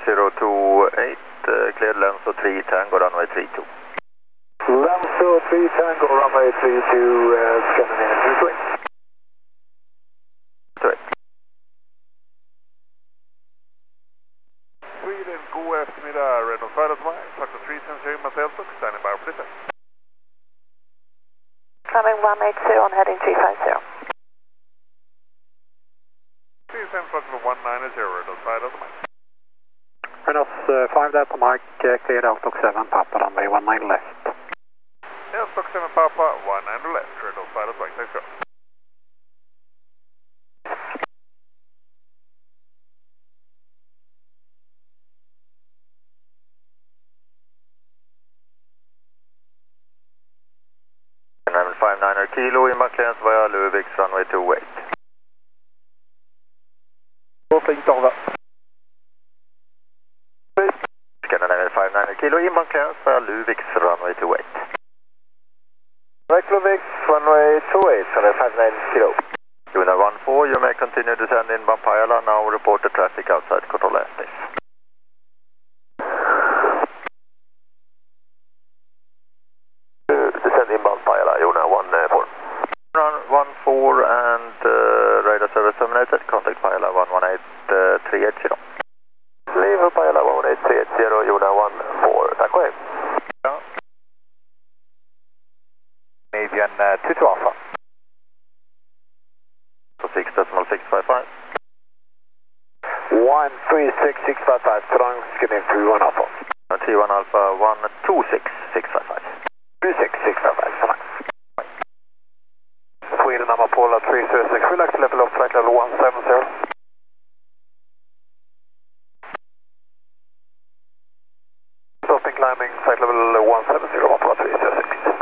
028, clear Lenso 3 Tango, runway 32. Lenso 3 Tango, runway 32, Scandinavian 28. Sweden, god eftermiddag. Renault Flight Advice, Factor 370 Marcel Stock, standing by for descent. Coming 180 on heading 350. Descent Flight 190, Renault Flight Advice. Renault 5 Delta Mike, cleared out Stock 7, Papa, runway 19 left. Yeah, Stock 7 Papa, 19 left, Renault Flight Advice, thanks sir. Level 59 kilo, inbound clearance via Luvix, runway 28. Flygt over. Scandinavian 59 kilo, inbound clearance via Luvix, runway 28. Right, Luvix, runway 28, 59 kilo. Unit 14, you may continue to descend inbound Pajala, now report the traffic outside control airspace. Descend inbound Pajala, Unit 14. 14 and radar service terminated, contact Pajala 118380. Leave Pajala 11830, Unit 14, tack och hej. Ja. Canadian 22 Alpha. So 6.655. 136655, Strong, Scandinavian 31 Alpha. T1 Alpha 126655. 26655, so nice. Sweden, Amapola 306, relax level of flight level 170. Stopping climbing, flight level 170, Amapola 306.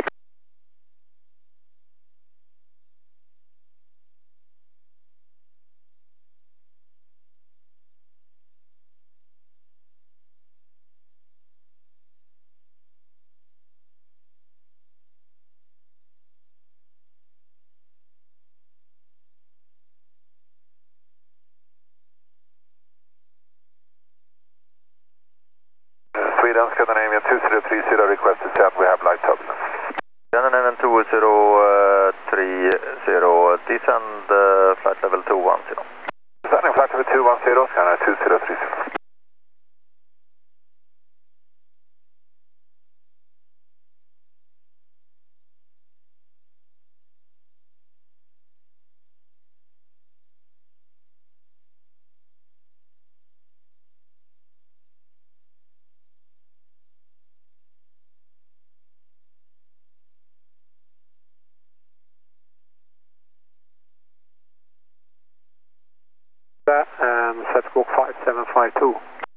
Sweden, Scandinavian 2030, request to descend, we have light turbulence. Scandinavian 2030, descend flight level 210. Descending flight level 210, Scandinavian 2030. And set squawk 5752.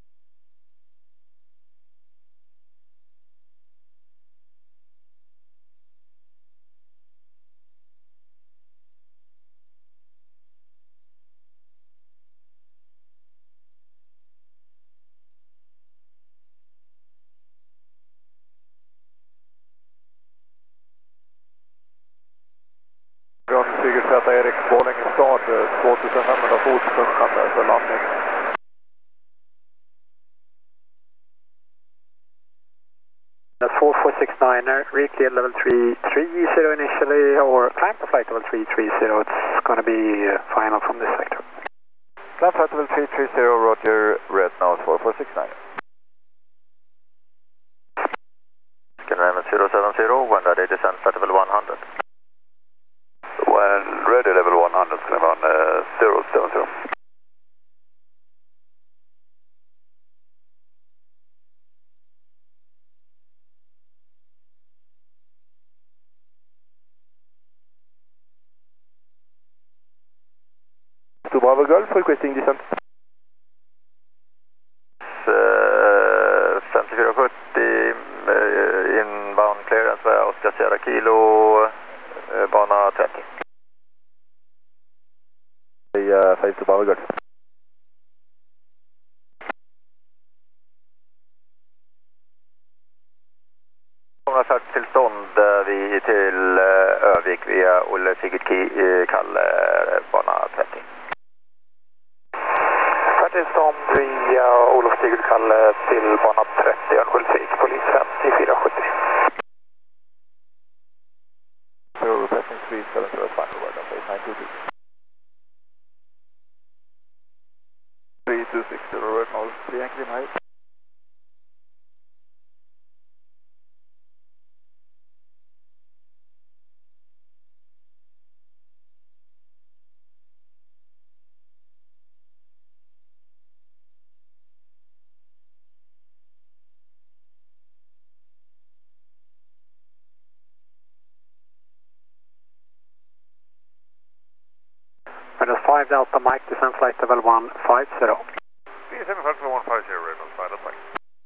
Från Segersätta Erik Borlänge start 2500 fot sjunkande för landning. That's 4469er, reclear level 330 initially, or climb to flight level 330. It's going to be final from this sector. Climb flight level 330, Roger, red nose 4469. Scandinavian 070, when ready, descend flight level 100. When ready, level 100, Scandinavian 070. To Bravo Golf, requesting descent. 5470, inbound clearance via Oscar Sierra Kilo, bana 30. Face to Bravo Golf. Tillstånd vi till Övik via Olle Sigurd Kalle, bana 30. tillstånd via Olof Stigl-Kalle till bana 30 Örnsköldsvik, polis 5470. Zero requesting 370 final word on 8922. 3260 word 03 and clean height. Minus 5 Delta Mike, descent flight level 150. Descend flight level 150, Reynolds, final Mike.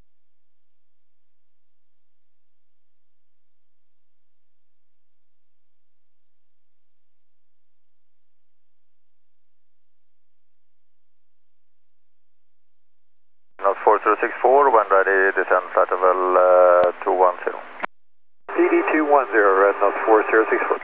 Not 4064, when ready, descend flight level 210. PD 210, red note 4064.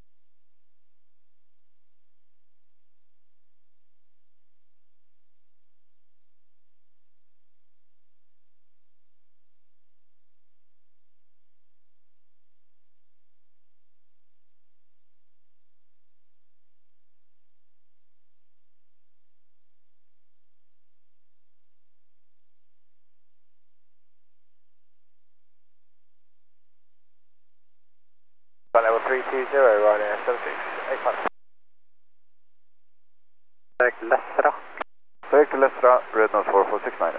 Level 320, riding 7685. Direkt Lästra. Direct to Lästra, red nose 4469.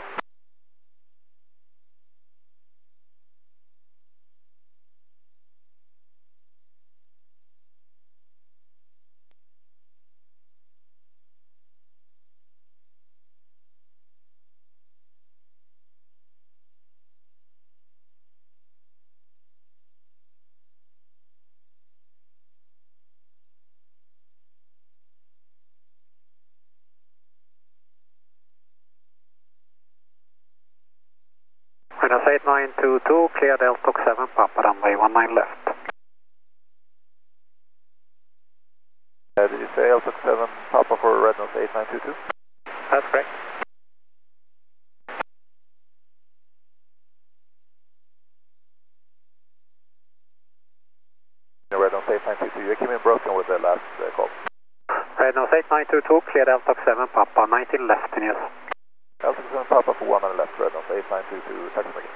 Minus 8922, clear Delta 7, Papa runway 19 left. Did you say Delta 7 Papa for red nose 8922? That's correct. Red nose 8922, you came in broken with the last call. Red nose 8922, clear Delta 7, Papa 19 left in use. Delta 7 Papa for 1 on the left, red nose 8922, taxi again.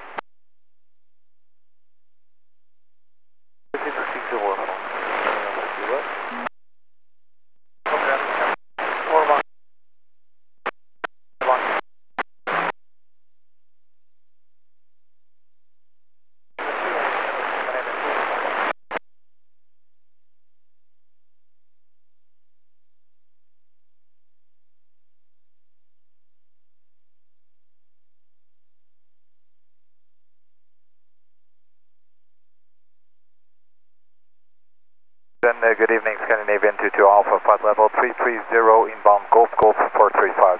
Then good evening, Scandinavian 22 Alpha, flight level 330, inbound Golf 435.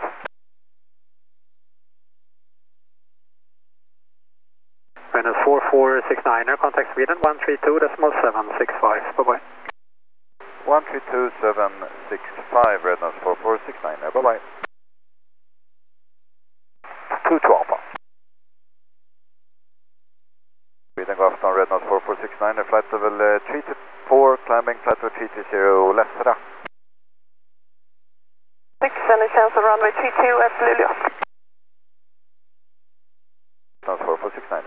Minus 4469er, contact Sweden 132.765, bye-bye. 132.765, red nose 4469, bye-bye. 22 Alpha. Sweden Golf on red nose 4469, flight level 324, climbing flight level 330, Lästra. 6, any chance of runway 32 at Luleå? Nose 4469.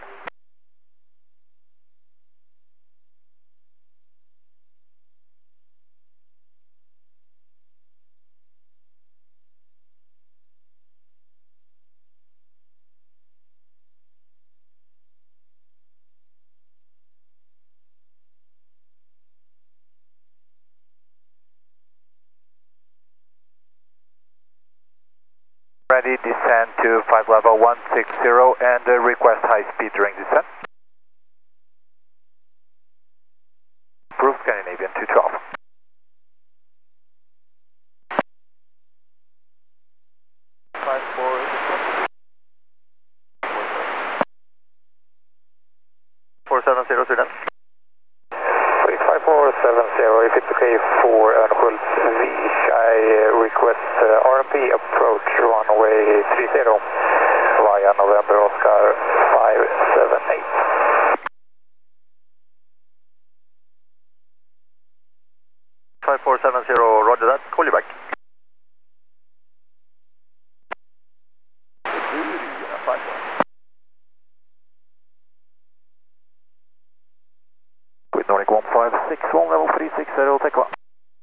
Ready, descend to flight level 160 and request high speed during descent. Approved, Scandinavian 212. Sweden. 5470, if it's okay for Örnsköldsvik, I request RMP approach runway 330. Via November Oscar 578. Roger that, call you back. With Nordic 1561, level 360, take one.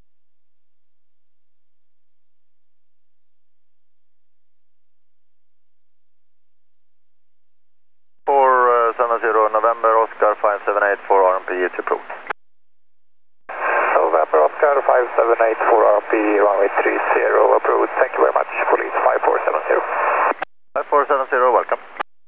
November Oscar 578 for RMP, it's approved. November Oscar 578 for RMP, runway 30, approved. Thank you very much, police 5470. 5470, welcome.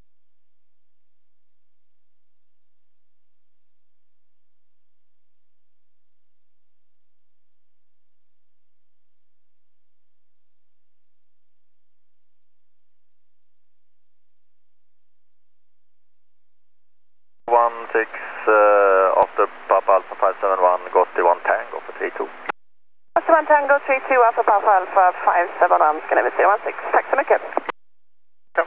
After Papa Alpha 571, Gotti 1 Tango for 32. Gotti 1 Tango 32, Alpha Papa Alpha 571, Scandinavia 016. Tack så mycket. Ja.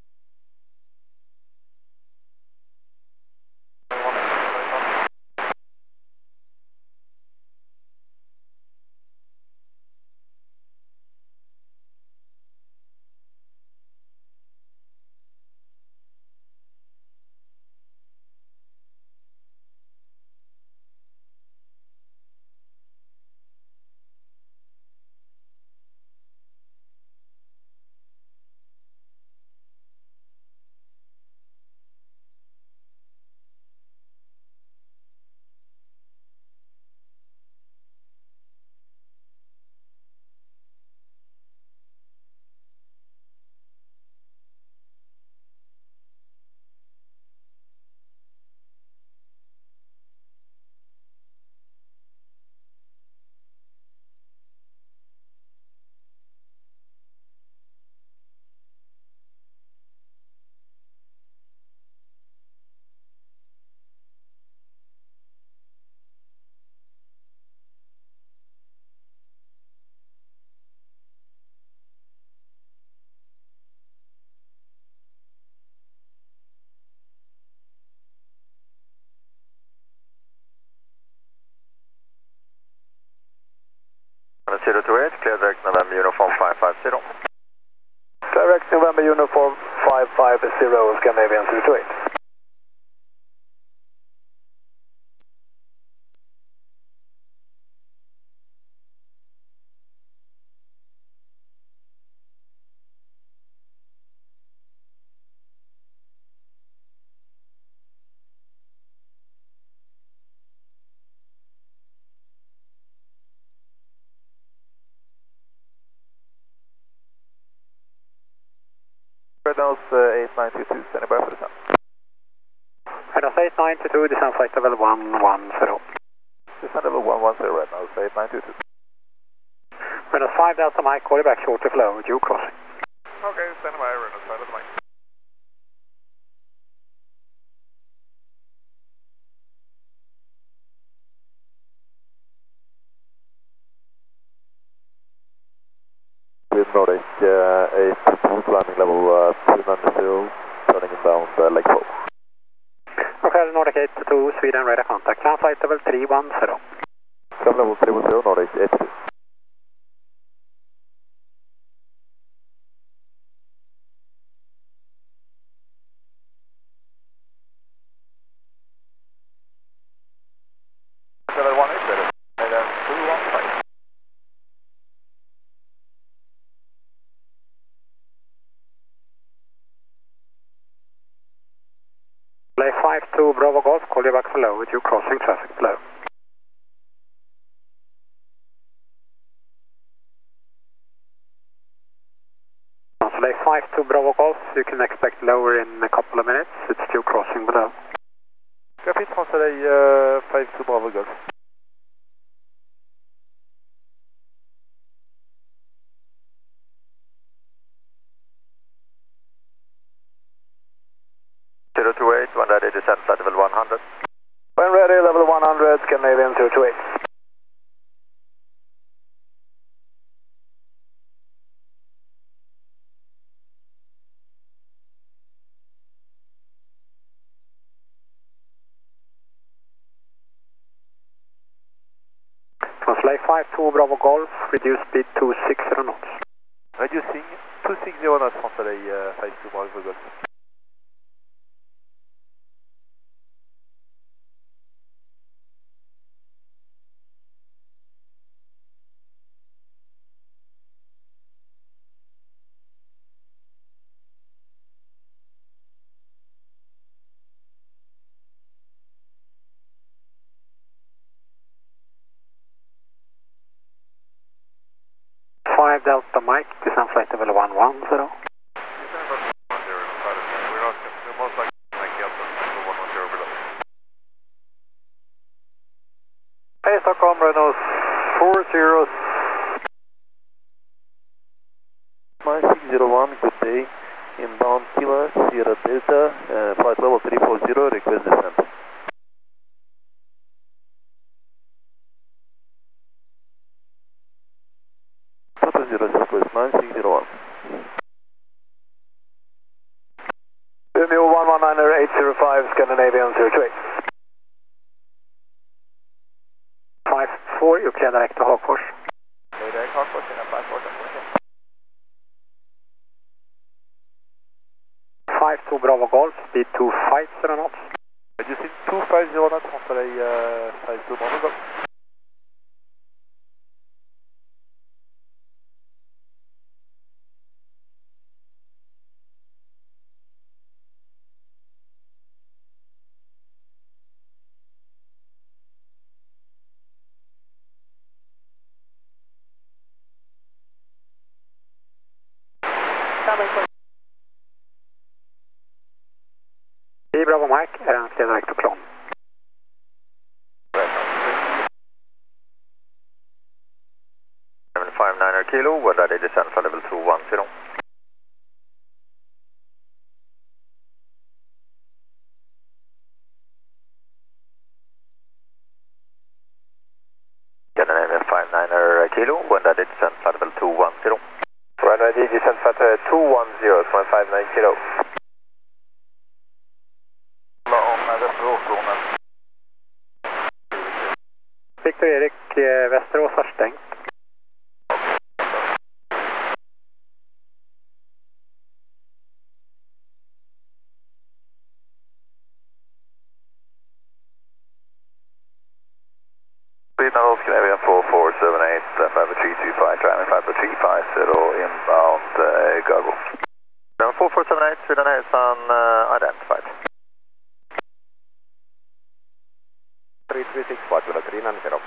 Clear direct November Uniform 550. Direct November Uniform 550, Scandinavian 228. Reynolds 8922, standing by for descent. Reynolds 8922, descent flight level 110. Descent level 110, Reynolds 8922. Reynolds 5 Delta Mike, call you back shortly for low, due crossing. Okay, stand by, Reynolds 5 Delta Mike. With Nordic 8, climbing level 290, turning inbound Lake 4. Okay, Nordic 82, Sweden, radar contact. Climb flight level 310. Climb level 310, Nordic 82. Level 18, ready. Then 215. Play 52 Bravo Golf, call you back for low with you crossing traffic below. Consulate 52 Bravo Golf, you can expect lower in a couple of minutes, it's still crossing below. Grafit Consulate 52 Bravo Golf. When ready, descent flight level 100. When ready, level 100, Scandinavian 028. 52 Bravo Golf, reduce speed to 60 knots. Reducing 260 knots from today, 52 Bravo Golf. Delta Mike, descent flight level 110. We're most likely to make Delta 110 below. Hey Stockholm, Renault 40. Mike 601, good day. Inbound Kilo, Sierra Delta, flight level 340, request descent. Total 0 Southwest 9601. Romeo 119er 805, Scandinavian 028. 54, you clear direct to Hagfors. Direct Hagfors, in a 52 Bravo Golf, speed 250 knots. Reducing 250 knots from today, 52 Bravo Golf. Bravo Mike, clear direct to Clon. 759er Kilo, when ready descent for level 210. Scandinavian 59er Kilo, when ready descent for level 210. When ready descent for 210, 159 Kilo. Victor Erik, Västerås har stängt. Signal Scandinavian 4478, 5325, climbing 5350, inbound Gago. 4478, Sweden Harrison, identified. 336, flight level 390.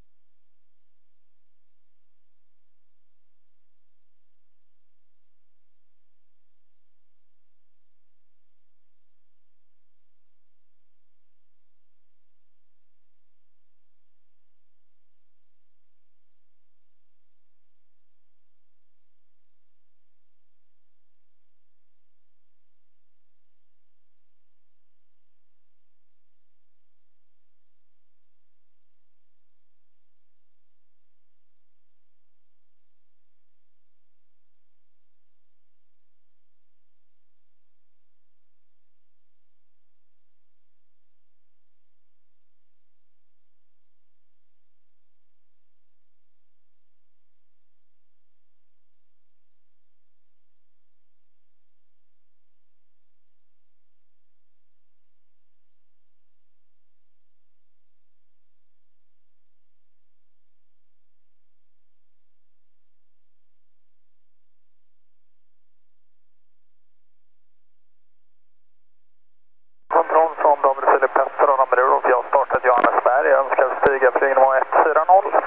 Kontroll från David Filip Petter och nummer Rudolf. Jag har startat Johannesberg. Jag önskar stiga flygning 140.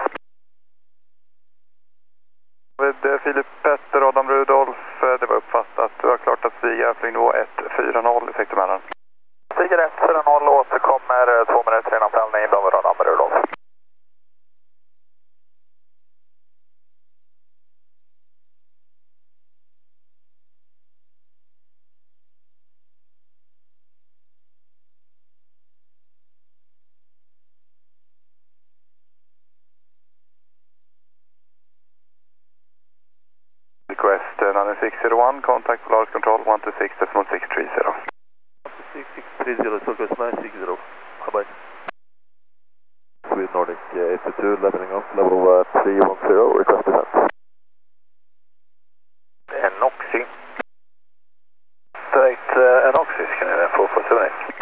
David Filip Petter och Adam Rudolf, det var uppfattat. Du har klart att stiga flygnivå 140, effektumären. Stiger 140 och återkommer 2 minuter innan fällning. David och nummer Rudolf. Request 9601, contact Polaris Control 126.630. 126.630, Southwest 960, bye bye. Sweden Nordic 82, leveling off, level 310, request descent. Enoxy. Direct Enoxy, Scandinavian 4478.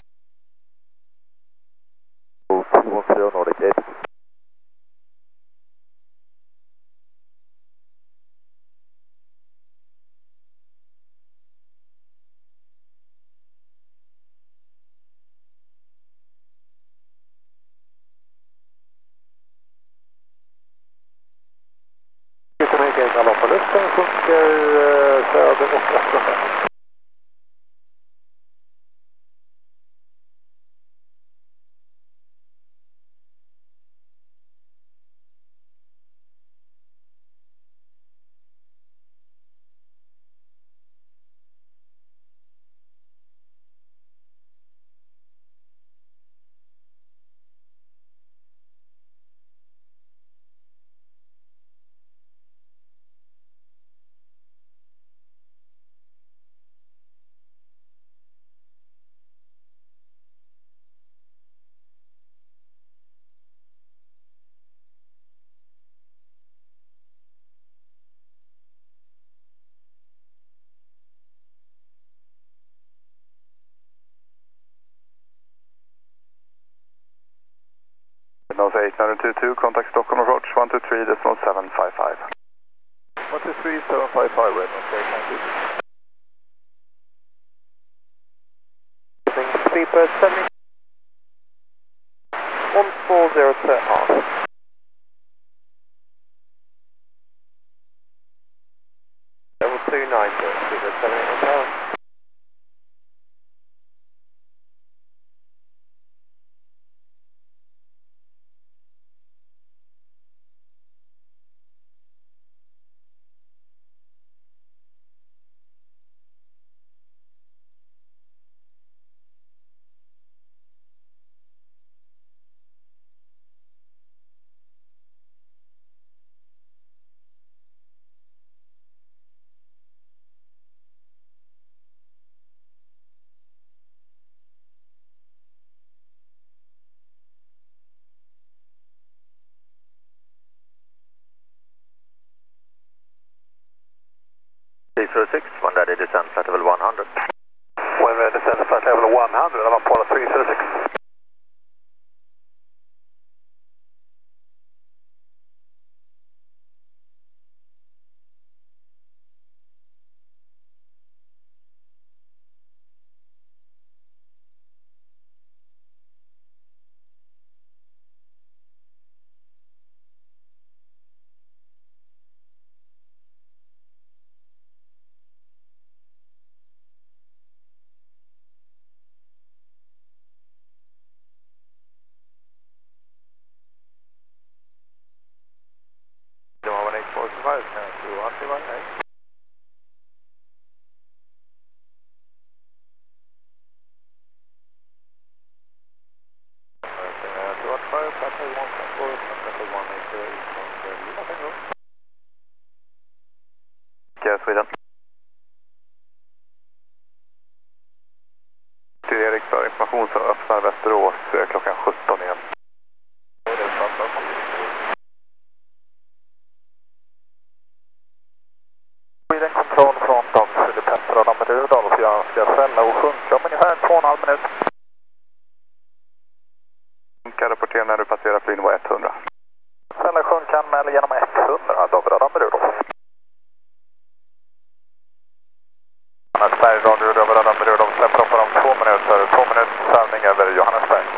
310 Nordic 82. Luften sjunker söder och öster. Nose 822, contact Stockholm approach 123.755. 123.755, red Nose 822. Sleeper 70. 140 to half. Level 290, Sleeper 78 power. When ready, descend flight level 100. When ready, descend flight level 100, I'm Apollo 306. Sweden. Till Erik för information så öppnar Västerås klockan 17 igen. Sweden Control från Dagfrid Petter och Lamberud och jag ska fälla och sjunka om ungefär 2,5 minuter. Sjunka, rapportera när du passerar flygnivå 100. Fälla sjunka anmäl genom 100, Dagfrid Lamberud. Johannesberg, radio över Lamberud, de släpper upp om 2 minuter, 2 minuters övning över Johannesberg.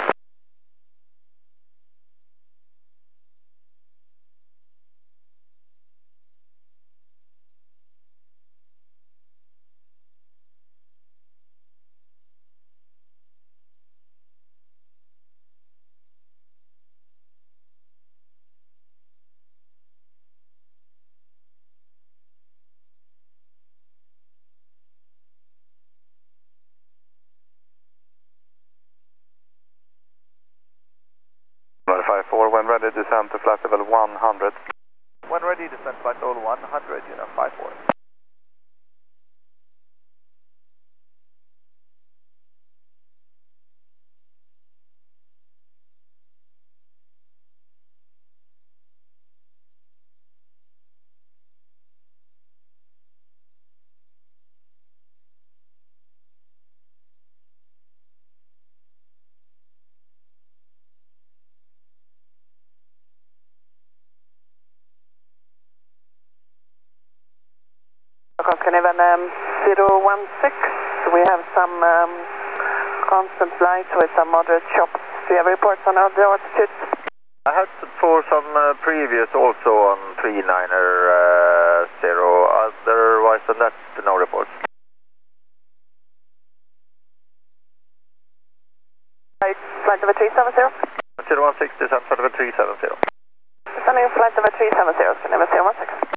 When ready, descend to flight level 100. When ready, descend flight level 100, unit 54. Scandinavian 016. We have some constant flights with some moderate chops. Do you have reports on the altitudes? I had for some previous also on 390. Otherwise than that, no reports. Flight number 370. 016, descent flight number 370. Descending flight number 370, Scandinavian 016.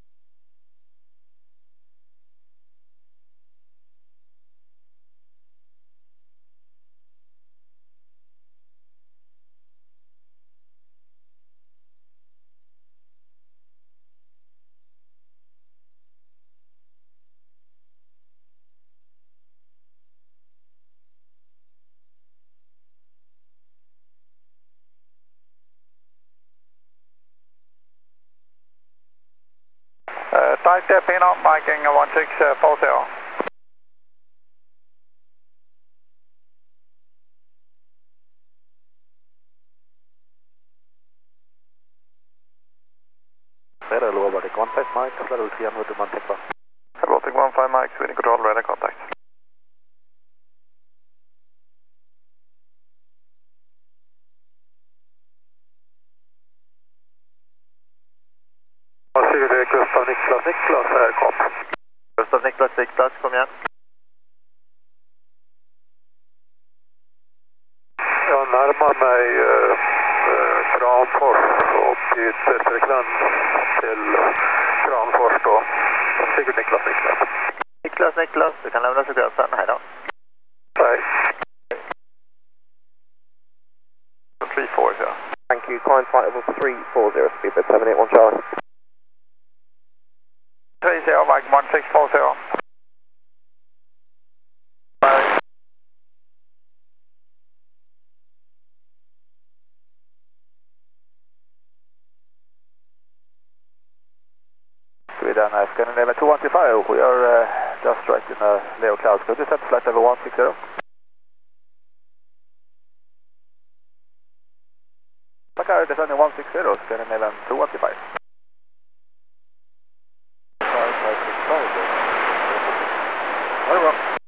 Tight pin on, Viking 1640. Radar Lower, contact Mike, level 300 to Manteca. Baltic 15 Mike, Sweden control, radar contact. Gustav Niklas här, kom. Gustav Niklas, kom igen. Jag närmar mig Kramfors och byter frekvens till Kramfors då. Sigurd Niklas. Du kan lämna frekvensen, hej då. Nej. 340, ja. Thank you, climb flight level 340, speedbird 781 Charlie. 30, Viking 1640. Sweden, Scandinavian 215, we are just right in Leo Clouds. Could you set flight level 160? Bacar, descending 160, Scandinavian 215. Very well.